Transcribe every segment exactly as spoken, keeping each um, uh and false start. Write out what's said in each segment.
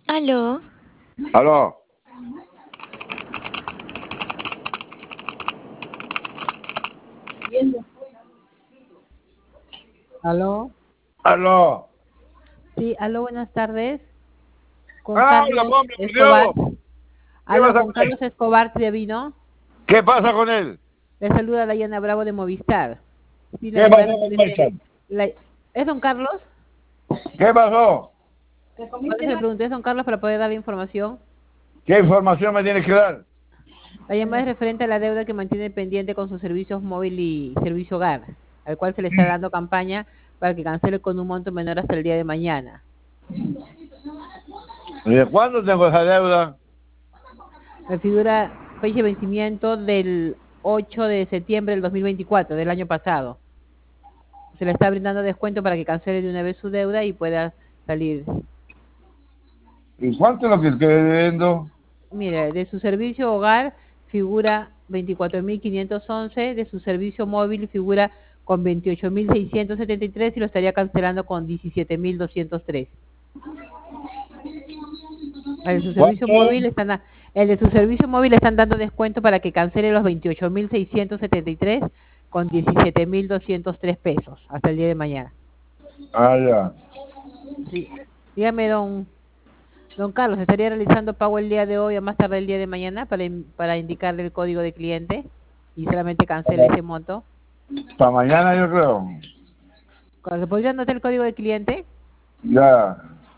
Aló. Aló. ¿Aló? Aló. Sí, aló, buenas tardes. Con ¡Ah, la Carlos hombre, por Escobar. Dios! ¿Qué Aló, pasa con con él? Carlos Escobar Trevino. ¿Qué pasa con él? Le saluda Dayana Bravo de Movistar. Sí, la ¿Qué llamada pasó es con referente. Faisal? la- ¿Es don Carlos? ¿Qué pasó? Por eso le pregunté, ¿es don Carlos para poder dar la información? ¿Qué información me tienes que dar? La llamada es referente a la deuda que mantiene pendiente con sus servicios móvil y servicio hogar, al cual se le está dando campaña para que cancele con un monto menor hasta el día de mañana. ¿Y de cuándo tengo esa deuda? Me figura fecha de vencimiento del ocho de septiembre del dos mil veinticuatro, del año pasado. Se le está brindando descuento para que cancele de una vez su deuda y pueda salir. ¿Y cuánto es lo que estoy debiendo? Mire, de su servicio hogar figura veinticuatro mil quinientos once, de su servicio móvil figura con veintiocho mil seiscientos setenta y tres y lo estaría cancelando con diecisiete mil doscientos tres. El de su servicio ¿Cuánto? móvil están a- el de su servicio móvil están dando descuento para que cancele los veintiocho mil seiscientos setenta y tres con diecisiete mil doscientos tres pesos hasta el día de mañana. Ah, ya. Sí. Dígame, don Don Carlos, ¿estaría realizando pago el día de hoy o más tarde el día de mañana para, in- para indicarle el código de cliente y solamente cancele ese monto? Para mañana yo creo. ¿Se podría anotar el código de cliente? Ya.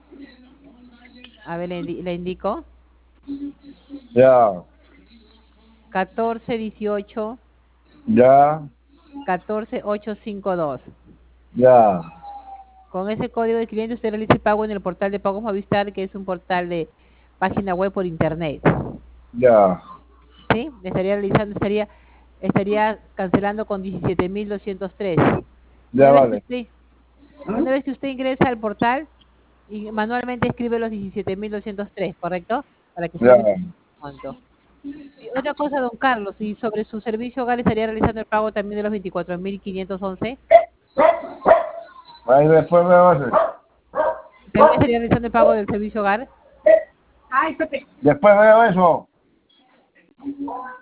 A ver, le, indi- le indico. Ya. catorce dieciocho Ya. catorce ochocientos cincuenta y dos. Ya. Con ese código de cliente usted realiza el pago en el portal de pagos Movistar, que es un portal de página web por internet. Ya. ¿Sí? Estaría realizando, estaría, estaría cancelando con diecisiete mil doscientos tres. Ya Una vez que vale. usted, una vez que usted ingresa al portal y manualmente escribe los diecisiete mil doscientos tres, ¿correcto? Para que se Ya. realice el monto. Y otra cosa, don Carlos, y sobre su servicio hogar estaría realizando el pago también de los veinticuatro mil quinientos once. Ahí después veo eso. También estaría realizando el pago del servicio hogar. Después veo eso.